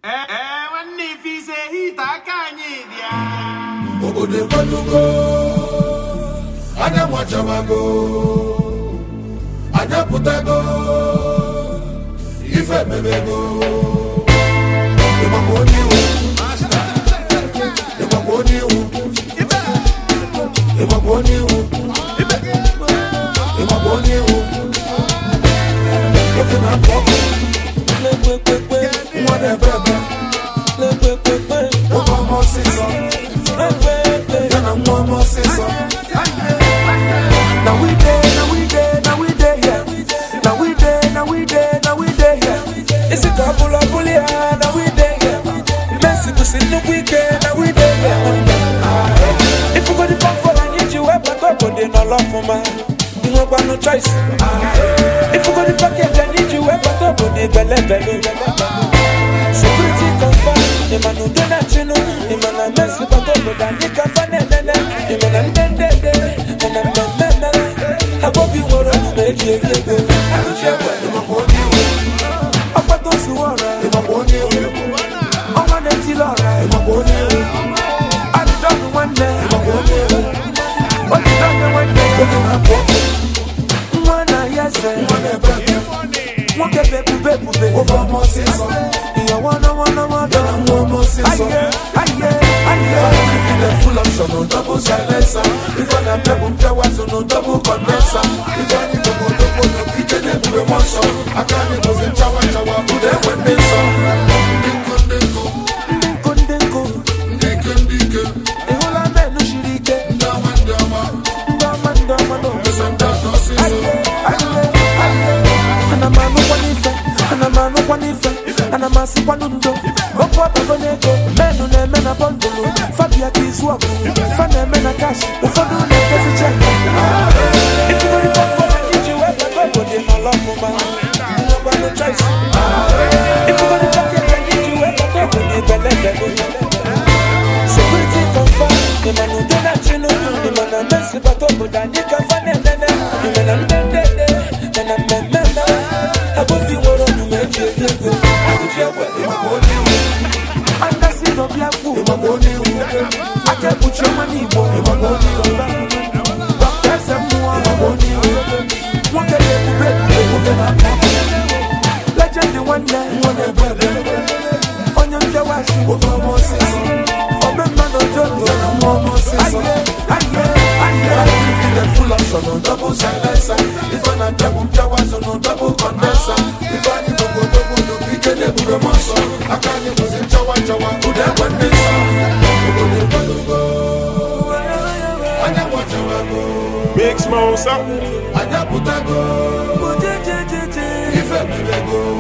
When if he say he takanyidia. Obodo kwalugo, anya mwachamago, anya putago, ife mebego. Imakoniu, Imakoniu, Imakoniu, Imakoniu. Looking at Papa, whatever. Now we there, yeah. Now we there, yeah. It's a couple of bullies, now we there, yeah. Mexico City no weekend, now we there, yeah. If you got the phone for I need you, I put up on the no love for man. You don't got no choice. If you got the package, I need you, I put up on the belly. Security confirm, the man who done that, you know, the man I mess with, but over that, you can't find it, the man I'm dead, and I'm I hope you were on the make it go. I don't share what you want to do. I put those who are right, I want you. I want to tell all right, I want you. I don't one day, I want you. But you don't one day, one I yes, one baby, over my sister. You wanna, I full option, no double silencer. If I am no double condenser. If I need to go to kitchen, every monster. I can't go in chawa, put them when they saw. And I'm a Sipanundo, Opa Bonego, Menu Mena Bondolo, Fabia Kiswap, Fana Mena Cash, Ufadu Check. If you want to come for you, I go in my love for man. No one no choice. If you want to talk, I need you, I go in the belly. Security confirm, the man who do not you know, the man I'm messing but over that you can find it. The man I'm dead, and I'm I hope you were on the make it go. And that's it, no black woman. I can't put your money more. Doctors and more. One can let you bet. Legend the one day. On your Jawashi. Remember no joke. I full option, no double silencer. If I'm not double Jawas, no double condenser. If I need to go double, you can never muscle. I can't use in Jawa, who that one this Big Smoke, I got put a go. If I